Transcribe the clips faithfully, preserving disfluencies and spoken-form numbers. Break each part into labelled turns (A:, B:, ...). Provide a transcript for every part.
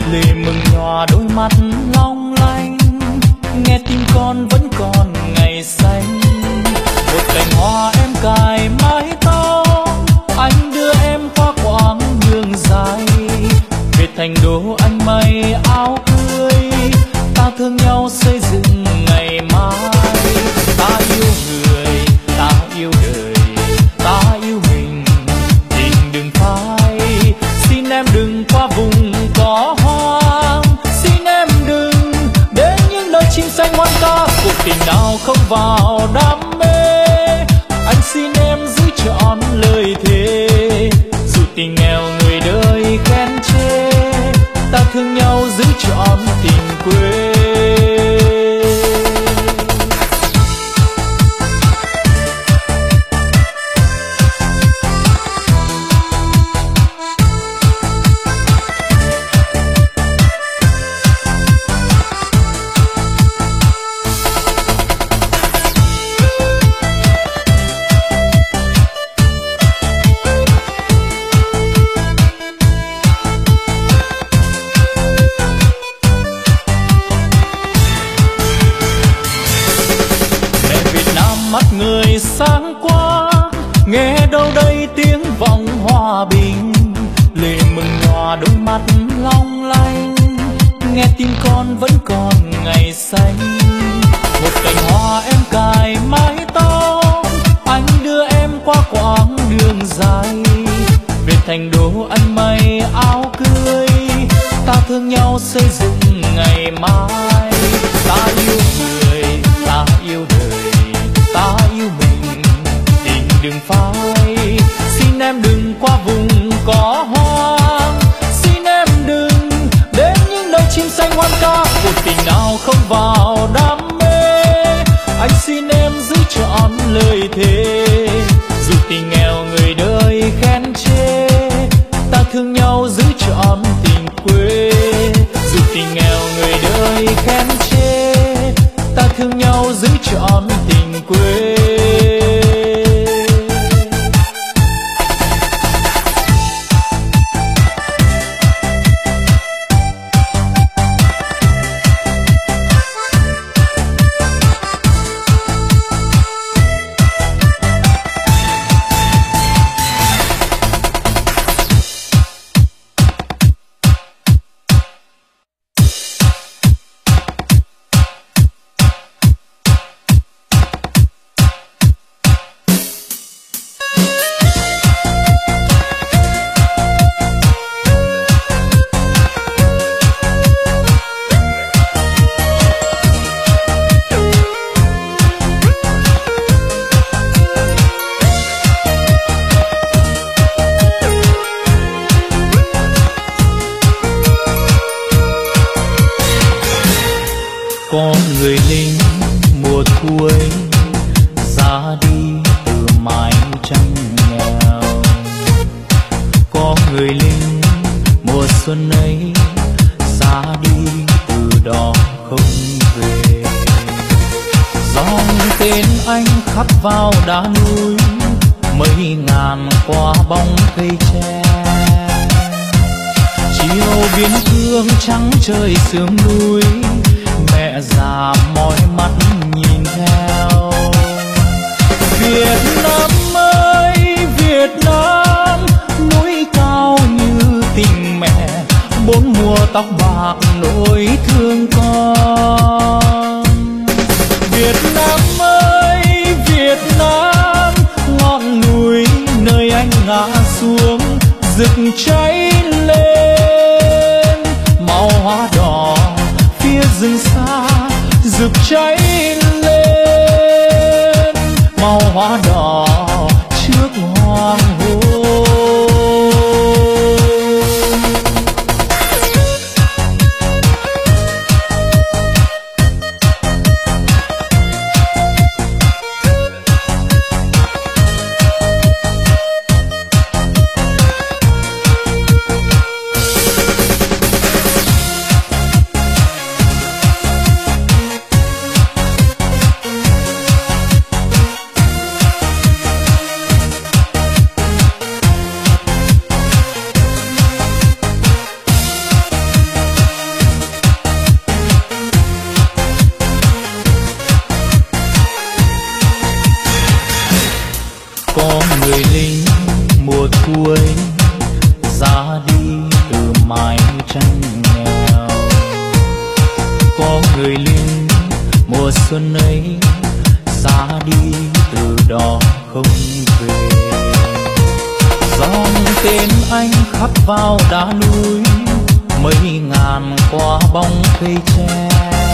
A: lệ mừng nhòa đôi mắt long lanh, nghe tim con vẫn còn ngày xanh. Một cành hoa em cài mái tóc, anh đưa em qua quãng đường dài, về thành đô anh may áo cưới, ta thương nhau xây dựng ngày mai. Ta yêu người, ta yêu đời, ta yêu mình, tình đừng phai. Xin em đừng qua vùng cỏ hoang, xin em đừng đến những nơi chim xanh hoang ca. Cuộc tình nào không vào đam mê, anh xin em giữ trọn lời thề. Dù tình nghèo người đời khen chê, ta thương nhau giữ trọn tình quê. Người sáng qua nghe đâu đây tiếng vọng hòa bình, lệ mừng nhòa đôi mắt long lanh, nghe tim con vẫn còn ngày xanh. Một cành hoa em cài mái tóc, anh đưa em qua quãng đường dài, về thành đô anh may áo cưới, ta thương nhau xây dựng ngày mai. Ta yêu người, ta yêu đời, ta yêu mình, tình đừng phai. Xin em đừng qua vùng cỏ hoang, xin em đừng đến những nơi chim xanh hoan ca. Cuộc tình nào không vào đam mê, anh xin em giữ trọn lời thề. Dù tình nghèo người đời khen chê, ta thương nhau giữ trọn tình quê. Dù tình nghèo người đời khen chê, ta thương nhau giữ trọn tình quê. Con người lính mùa thu ấy ra đi từ mái tranh nghèo, có người lính mùa xuân ấy ra đi từ đó không về. Dòng tên anh khắc vào đá núi, mấy ngàn qua bóng cây tre. Chiều biên cương trắng trời sương núi, mẹ già mỏi mắt nhìn theo. Việt Nam ơi Việt Nam, núi cao như tình mẹ, bốn mùa tóc bạc nỗi thương con. Việt Nam ơi Việt Nam, ngọn núi nơi anh ngã xuống rực cháy lên. Màu hoa đỏ phía rừng xa rực cháy lên, màu hoa đỏ trước hoàng hôn. người lính mùa xuân ấy ra đi từ đó không về. Dòng tên anh khắc vào đá núi mấy ngàn qua bóng cây tre.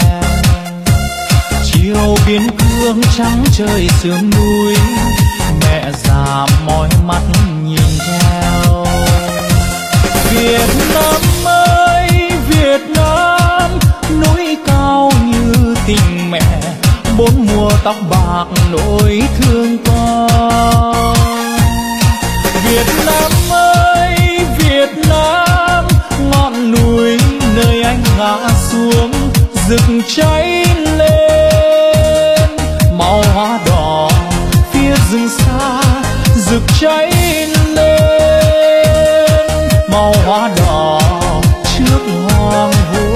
A: Chiều biên cương trắng trời sương núi, mẹ già mỏi mắt nhìn theo. Việt Nam ơi Việt Nam, núi cao như tình mẹ, bốn mùa tóc bạc nỗi thương con. Việt Nam ơi Việt Nam, ngọn núi nơi anh ngã xuống rực cháy lên. Màu hoa đỏ phía rừng xa rực cháy lên, màu hoa đỏ trước hoàng hôn.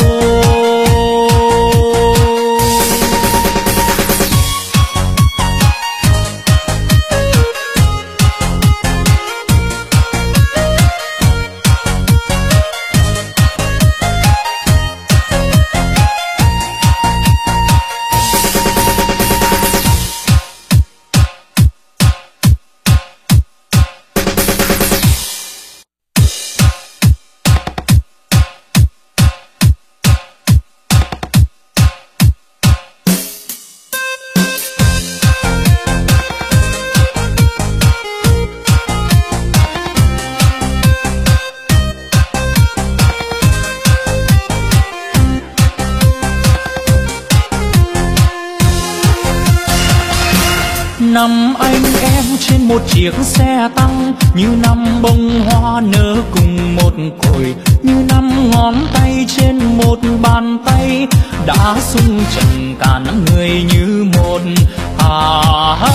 A: Năm anh em trên một chiếc xe tăng, như năm bông hoa nở cùng một cội, như năm ngón tay trên một bàn tay, đã xung trận cả năm người như một. À, à,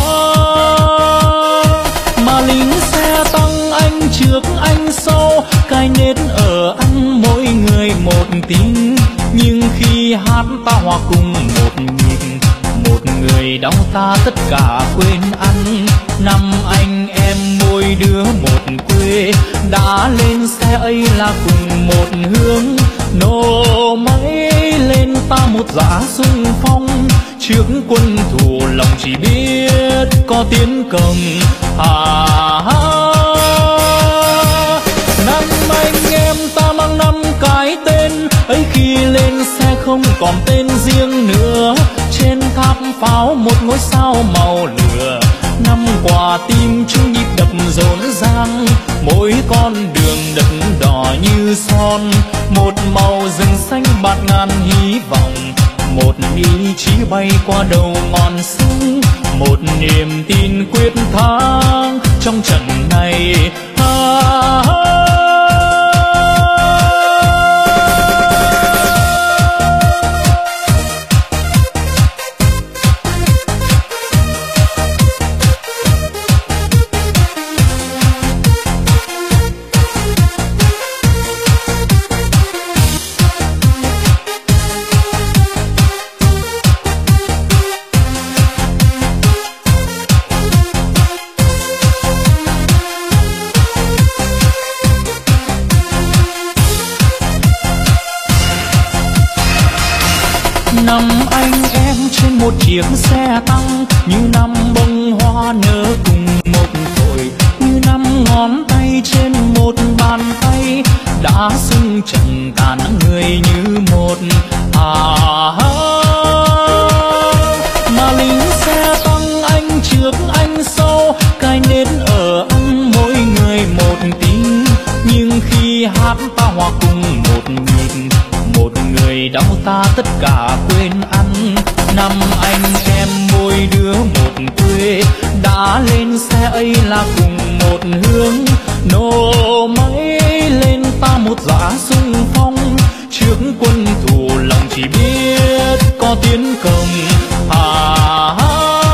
A: mà lính xe tăng anh trước anh sau, cái nết ở ăn mỗi người một tiếng, nhưng khi hát ta hòa cùng một nhịp, một người đau ta tất cả quên ăn. Năm anh em mỗi đứa một quê, đã lên xe ấy là cùng một hướng, nổ máy lên ta một dã xung phong, trước quân thù lòng chỉ biết có tiến công. À, à, năm anh em ta mang năm cái tên ấy, khi lên xe không còn tên riêng nữa, trên tháp pháo một ngôi sao màu lửa, năm quà tim chung nhịp đập rộn ràng, mỗi con đường đất đỏ như son, một màu rừng xanh bạt ngàn hy vọng, một ý chí bay qua đầu ngọn sông, một niềm tin quyết thắng trong trận này. À, à, năm anh em trên một chiếc xe tăng, như năm bông hoa nở cùng một cội, như năm ngón tay trên một bàn tay, đã xung trận cả năm người như một. À, à, mà lính xe tăng anh trước anh sau, cái nết ở ăn mỗi người một tiếng, nhưng khi hát ta hòa cùng một nhịp, một người đau ta tất cả quên ăn. Năm anh em mỗi đứa một quê, đã lên xe ấy là cùng một hướng, nổ máy lên ta một dã xung phong, trước quân thù lòng chỉ biết có tiến công. À, à,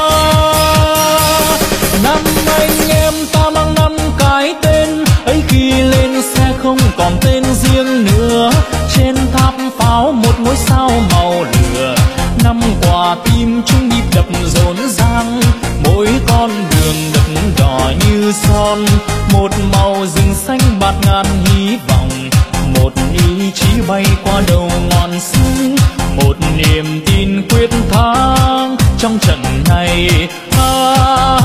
A: năm anh em ta mang năm cái tên ấy, khi lên xe không còn tên riêng nữa, trên tháp pháo một ngôi sao màu lửa, năm quà tim chung nhịp đập rộn ràng, mỗi con đường đất đỏ như son, một màu rừng xanh bạt ngàn hy vọng, một ý chí bay qua đầu ngọn sông, một niềm tin quyết thắng trong trận này. À,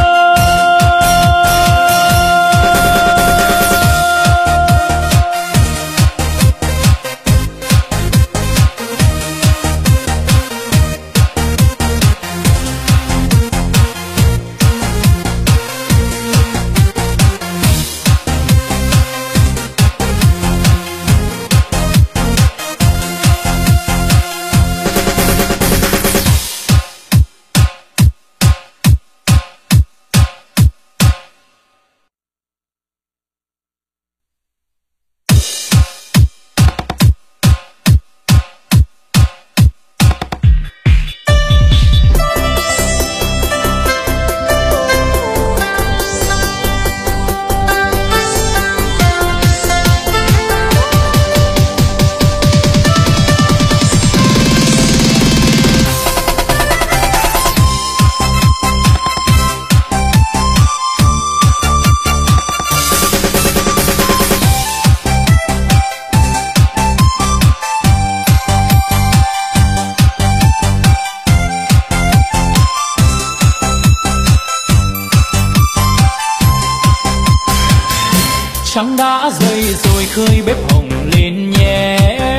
A: trắng đã dậy rồi khơi bếp hồng lên nhé,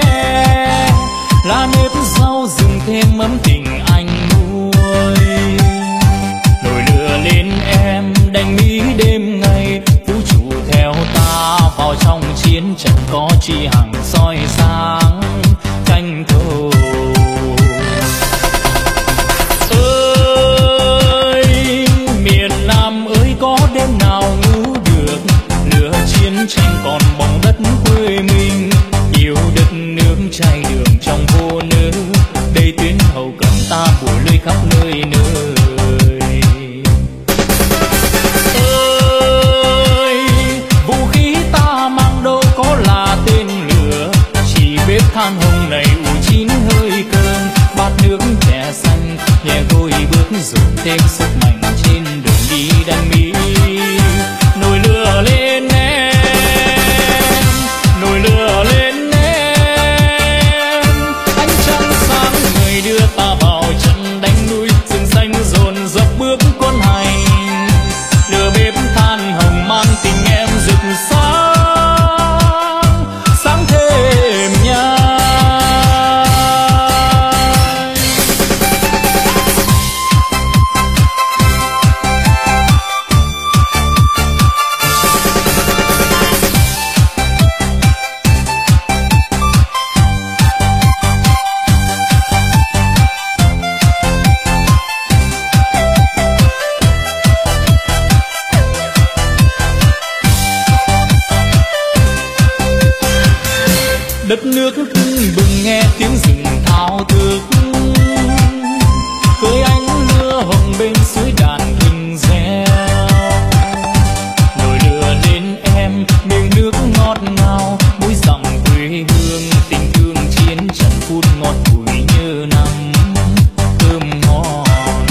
A: lá nếp rau rừng thêm ấm tình anh nuôi. Nồi lửa lên em đành mỹ đêm ngày, vũ trụ theo ta vào trong chiến trận có chi hằng soi sáng canh thầu. Ơi miền Nam ơi có đêm nào ngủ được, lửa chiến tranh còn bóng đất quê mình, nhiều đất nước chai đường trong vô nữ, đây tuyến hậu cần ta bùa lưới khắp nơi nơi. Ơi vũ khí ta mang đâu có là tên lửa, chỉ bếp than hồng này ủ chín hơi cơm, bát nước chè xanh nhẹ gối bước dùng thêm sức mạnh trên đường đi đánh mỹ. Nồi lửa lên em, nồi lửa lên em, ánh trăng sáng người đưa ta vào trận đánh núi, rừng xanh dồn dập bước quân hành. Lửa bếp than hồng mang tình em rực sáng, sáng thêm nhang. Đất nước tưng bừng nghe tiếng rừng thao thức, với ánh lửa hồng bên suối đàn rừng reo. Nồi lửa lên em miếng nước ngọt ngào, mũi dòng quê hương tình thương chiến trận phút ngọt bùi như năm cơm ngon.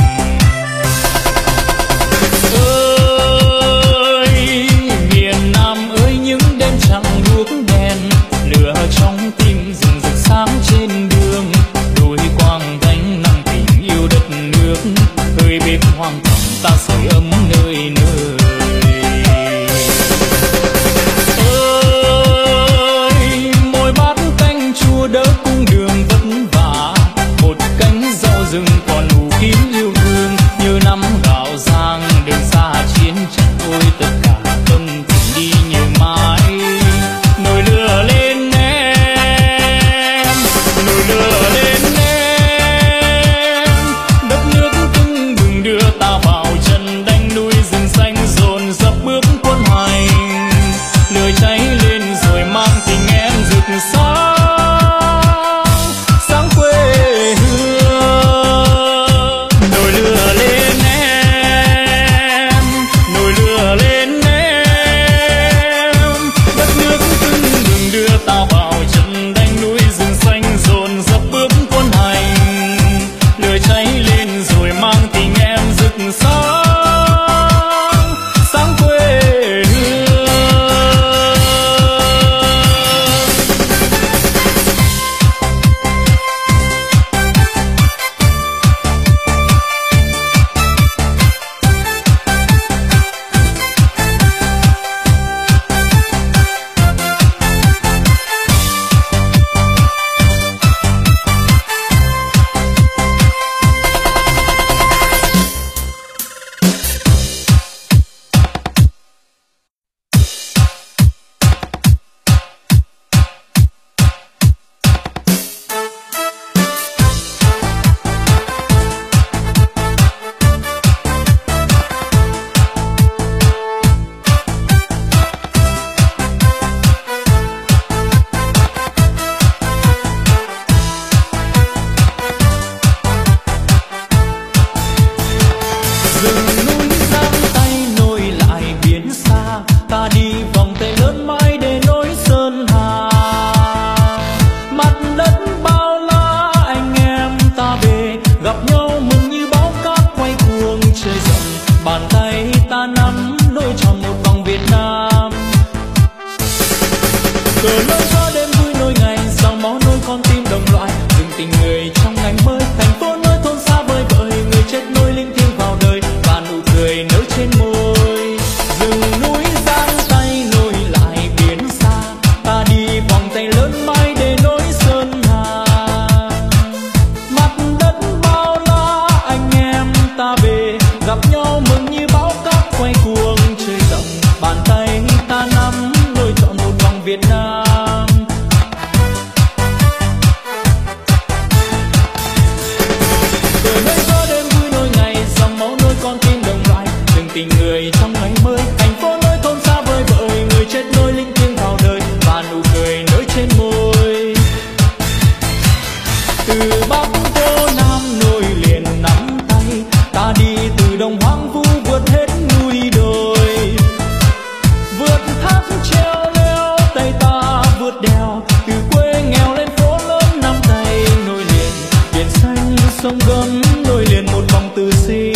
A: Ơi miền Nam ơi những đêm trăng đuốc đèn, lửa trong tim rừng rực sáng trên đường, đôi quang gánh nặng tình yêu đất nước, hơi bếp hoang từ Bắc vô Nam nối liền nắm tay, ta đi từ đồng hoang vu vượt hết núi đồi, vượt thác treo leo tay ta vượt đèo, từ quê nghèo lên phố lớn nắm tay nối liền biển xanh sông gấm, nối liền một vòng từ sinh.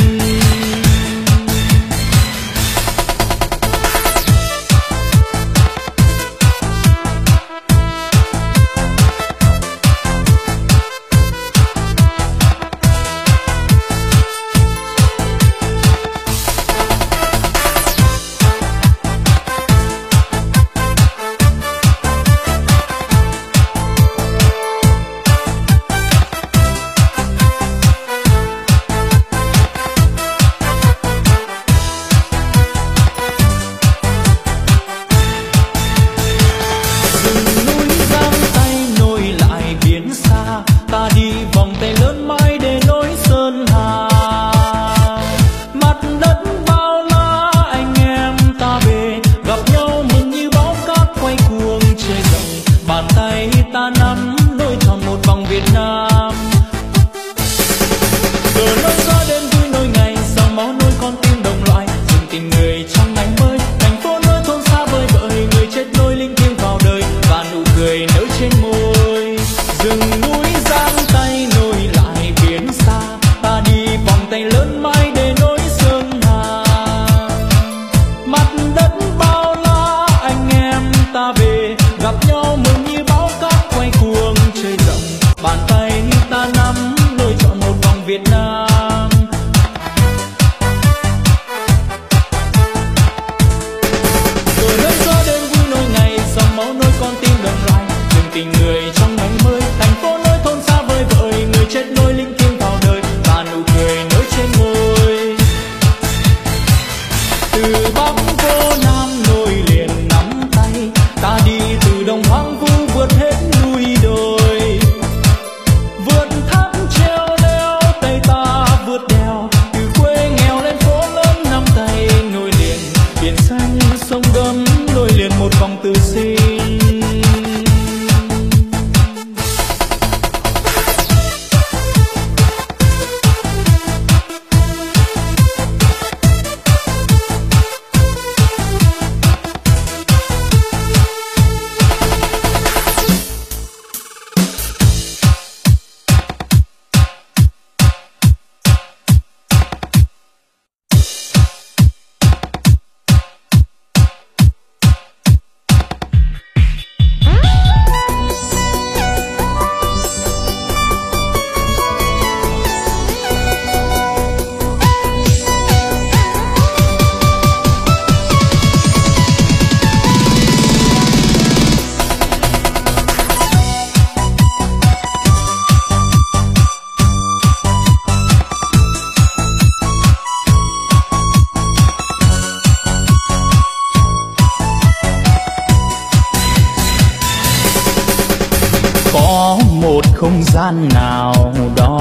B: không gian nào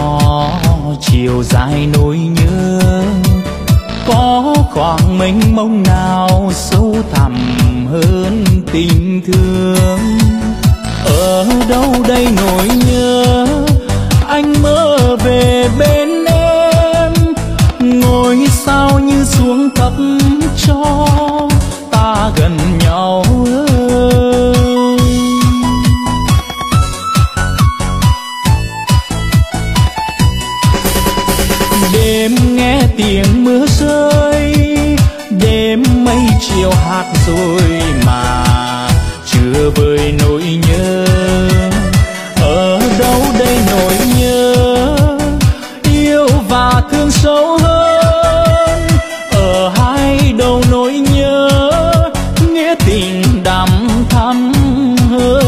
B: đó chiều dài nỗi nhớ, có khoảng mênh mông nào sâu thẳm hơn tình thương. Ở đâu đây nỗi nhớ, anh mơ về bên em, ngôi sao như xuống thấp cho ta gần nhau. Đêm nghe tiếng mưa rơi, đêm mây chiều hát rồi mà chưa vơi nỗi nhớ. Ở đâu đây nỗi nhớ, yêu và thương sâu hơn, ở hai đầu nỗi nhớ, nghĩa tình đắm thắm hơn.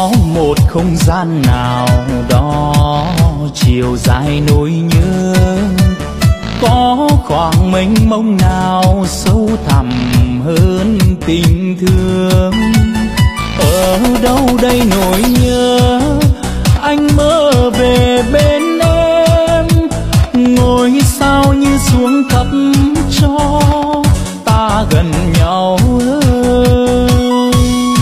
B: có một không gian nào đó chiều dài nỗi nhớ, có khoảng mênh mông nào sâu thẳm hơn tình thương. Ở đâu đây nỗi nhớ, anh mơ về bên em, ngôi sao như xuống thấp cho ta gần nhau hơn.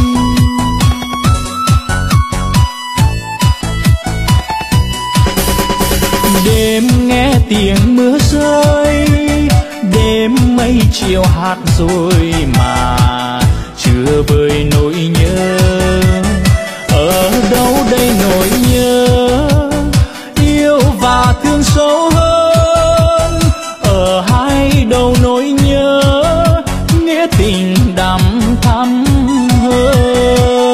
B: Đêm nghe tiếng mưa rơi, đêm mây chiều hát rồi mà chưa vơi nỗi nhớ. Ở đâu đây nỗi nhớ, yêu và thương sâu hơn. Ở hai đầu nỗi nhớ, nghĩa tình đắm thắm hơn.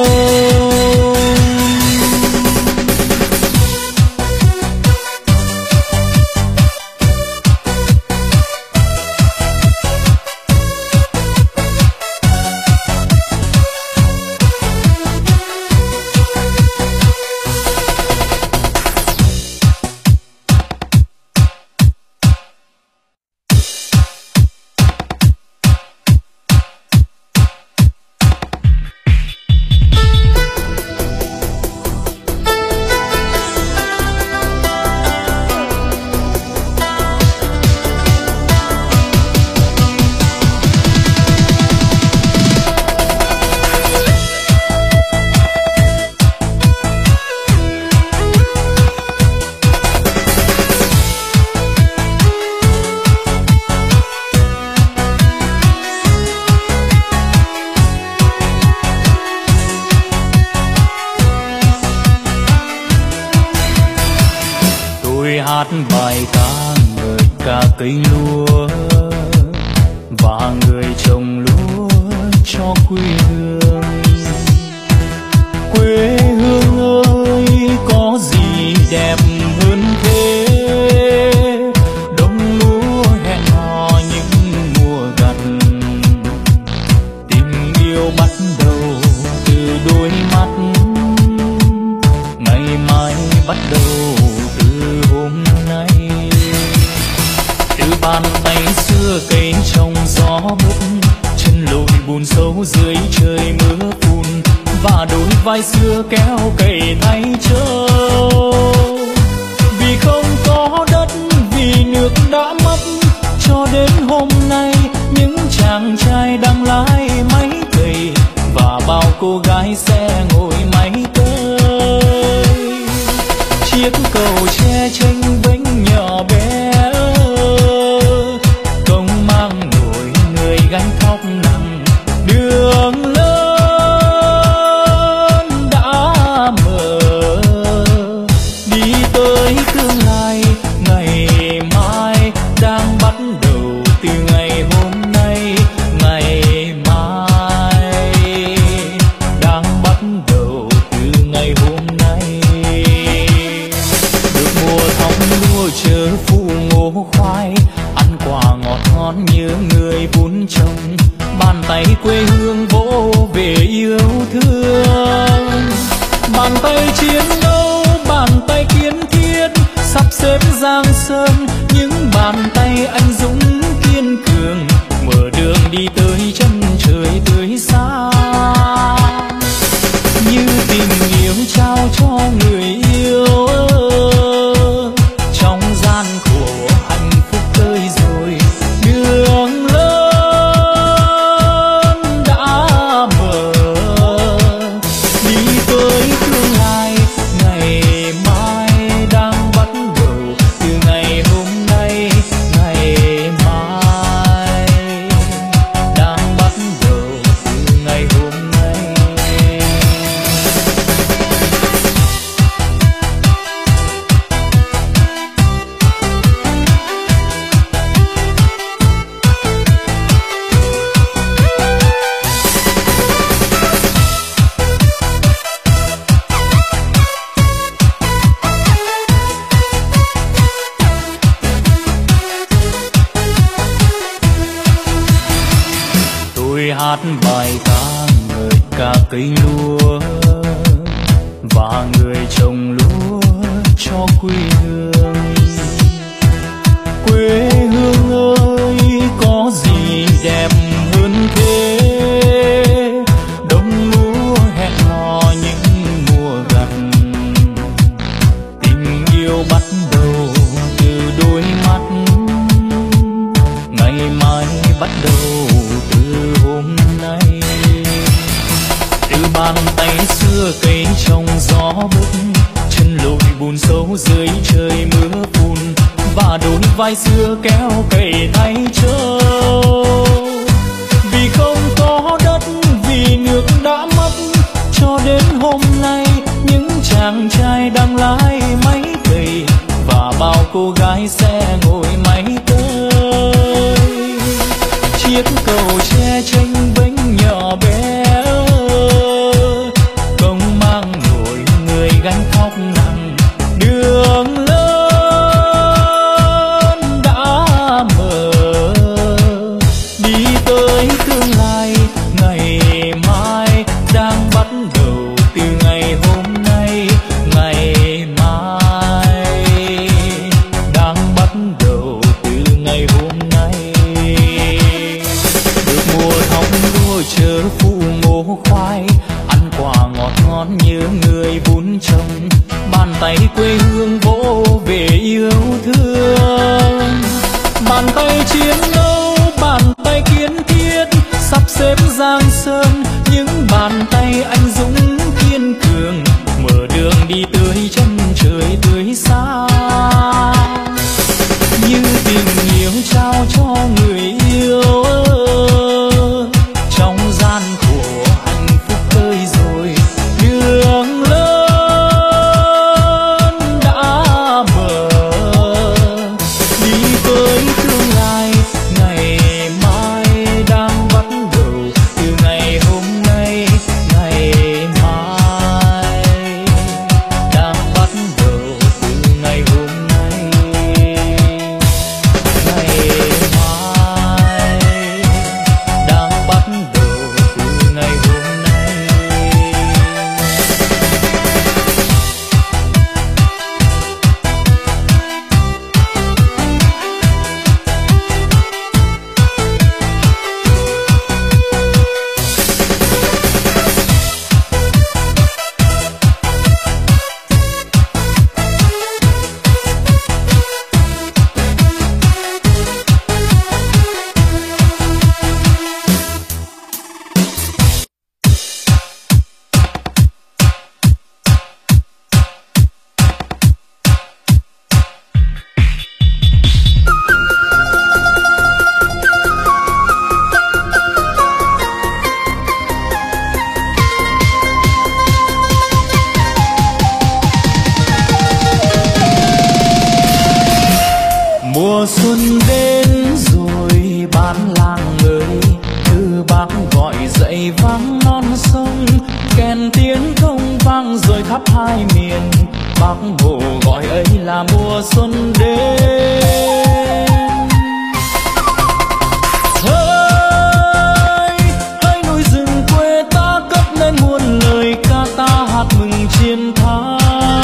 B: Hát bài ca ngợi cả cây lúa và người trồng lúa cho quê hương. Quê hương ơi, có gì đẹp hơn thế? Đồng lúa hẹn hò những mùa gặt, tình yêu bắt đầu từ đôi mắt, ngày mai bắt đầu hôm nay. Từ bàn tay xưa cây trong gió bút, chân lội bùn sâu dưới trời mưa phùn, và đôi vai xưa kéo cày thay trâu. Vì không có đất, vì nước đã mất, cho đến hôm nay những chàng trai đang lái máy cày và bao cô gái sẽ ngồi máy tới. Chiếc cầu tre tranh vĩnh nhỏ bé, công mang nỗi người gánh khóc nặng. Đường lớn đã mở, đi tới tương lai. Ngày mai đang bắt đầu từ ngày hôm nay. Ngày mai đang bắt đầu từ ngày hôm nay. Chớ phụ ngô khoai, ăn quả ngọt ngon như người vun trồng. Bàn tay quê hương vỗ về yêu thương. Bàn tay chiến đấu, bàn tay kiên thiết, sắp xếp giang sơn. Những bàn tay anh dũng kiên cường, mở đường đi tới chân trời tươi xa. Như tình yêu trao cho người yêu, trong gian khổ hạnh phúc tới rồi. Đường lớn đã mở, đi tới tương lai. Ngày mai đang bắt đầu từ ngày hôm nay. Ngày mai đang bắt đầu từ ngày hôm nay. Hát bài ca ngợi cả cây lúa ngày xưa cây trong gió bức, chân lội bùn sâu dưới trời mưa phùn, và đôi vai xưa kéo cày thay trâu. Vì không có đất, vì nước đã mất, cho đến hôm nay những chàng trai đang lái máy cày và bao cô gái sẽ ngồi máy tới. Chiếc cầu tre tranh vênh nhỏ bé, công mang nổi người gánh khóc nặng. Đường lớn đã mở, đi tới tương lai ngày mai đang bắt đầu từ ngày hôm nay. Ngày mai đang bắt đầu từ ngày hôm nay. Được mùa thóc lúa chớ phụ ngô khoai, ăn quả ngọt ngon như người vun trồng. Bàn tay quê hương vỗ về yêu thương, bàn tay chiến đấu, bàn tay kiên thiết, sắp xếp giang sơn những bàn tay anh dũng kiên cường, mở đường đi tới chân trời tươi sáng. Như tình yêu trao cho người yêu, trong gian khổ hạnh phúc tươi rồi. Đường lớn đã mở, đi tới tương lai ngày mai đang bắt đầu từ ngày hôm nay. Ngày mai đang bắt đầu từ ngày hôm nay. Ngày mai đang bắt đầu từ ngày hôm nay. Mùa xuân đến rồi bán làng ơi, thư bác gọi dậy vang non sông. Kèn tiếng công vang rồi khắp hai miền, Bác Hồ gọi ấy là mùa xuân đến. Hỡi hỡi núi rừng quê ta, cất lên muôn lời ca ta hát mừng chiến thắng.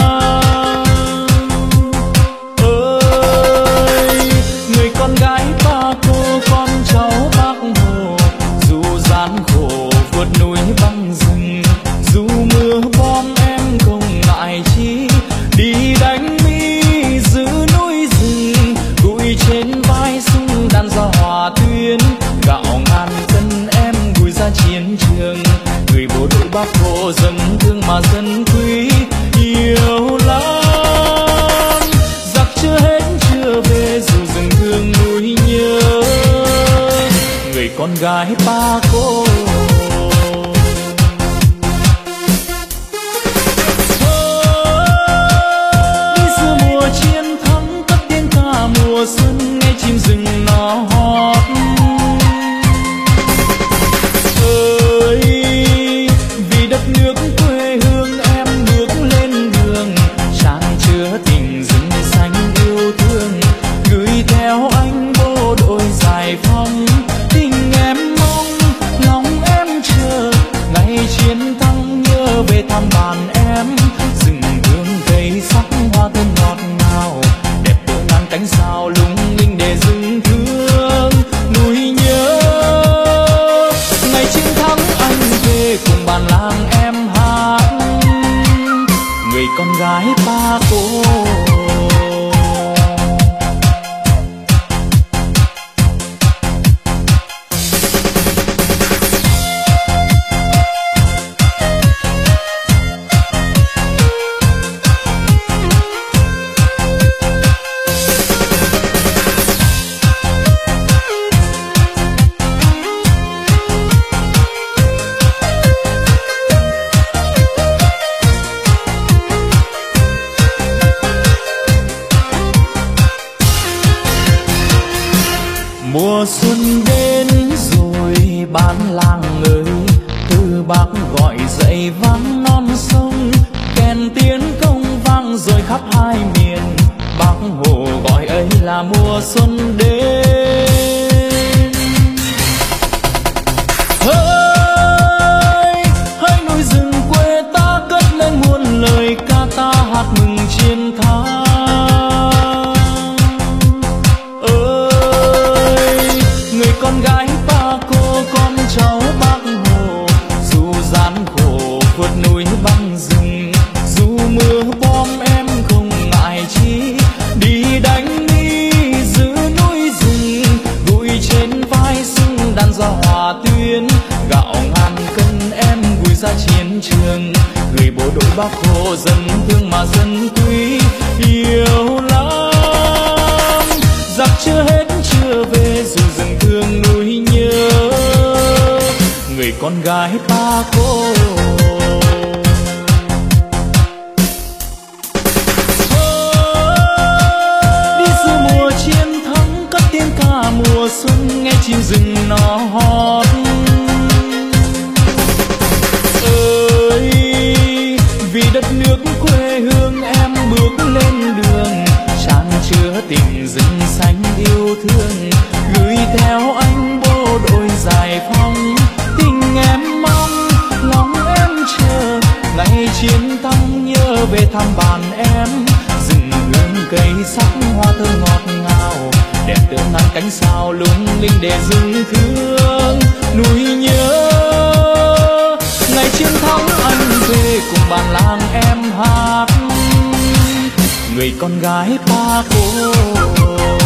B: Con gái ba cô con cháu Bác Hồ, dù gian khổ vượt núi băng rừng, dù mưa bom em không ngại chi, đi đánh mi giữ núi rừng, gùi trên vai súng đàn ra hòa tuyến, gạo ngàn cân em gùi ra chiến trường. Người bộ đội Bác Hồ dâng thương mà dân quý yêu lắm. Giặc chưa hết chưa về dù rừng thương núi nhớ, người con gái ba cô. Đi giữa mùa chiến thắng cất tiếng ca mùa xuân, nghe chim rừng nó hót. Ơi vì đất nước quê hương em bước lên đường, tràn chứa tình rừng xanh yêu thương, gửi theo anh bộ đội giải phóng. Tình em mong lòng em chờ, ngày chiến thắng nhớ về thăm bàn em. Rừng hương cây sắc hoa thơm ngọt ngào, đẹp tựa ngàn cánh sao lung linh để rừng thương núi nhớ. Ngày chiến thắng anh về cùng bàn làng em hát, người con gái ba cô.
A: khắp hai miền, Bác Hồ gọi ấy là mùa xuân đến. Hỡi hỡi núi rừng quê ta cất lên muôn lời ca ta hát mừng chiến thắng. Ơi người con gái ta cô con cháu Bác Hồ, dù gian khổ vượt núi băng rừng, dù mưa bom em không ngại chi, đi đánh đi giữ núi rừng, gùi trên vai sưng đàn ra hòa tuyến, gạo ngàn cân em gùi ra chiến trường, người bộ đội Bác Hồ dân thương mà dân quý yêu lắm. Giặc chưa hết chưa về dù rừng thương núi nhớ, người con gái Bác Hồ. Đi giữa mùa chiến thắng cất tiếng ca mùa xuân, nghe chim rừng nó hót. Ơi vì đất nước quê hương em bước lên đường, tràn chứa tình rừng xanh yêu thương, gửi theo anh bộ đội giải phóng. Tình em mong lòng em chờ, ngày chiến thắng nhớ về thăm bàn em, rừng hương cây sắc hoa thơm ngọt ngào, đẹp tựa ngàn cánh sao lung linh để rừng thương núi nhớ. Ngày chiến thắng anh về cùng bản làng em hát, người con gái Bác Hồ.